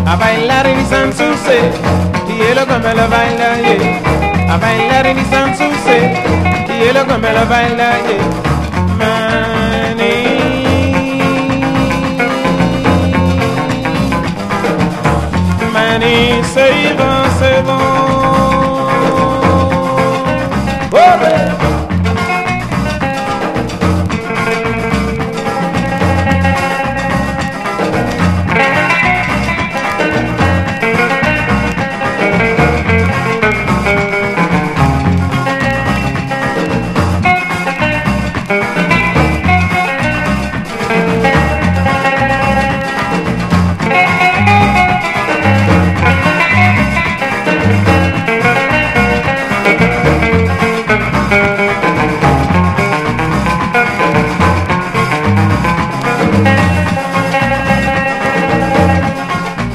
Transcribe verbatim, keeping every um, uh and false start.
a bailar mi sansuse, hielo come lo baila, yeah. A bailar mi sansuse, hielo come lo baila, yeah. Mani, mani, say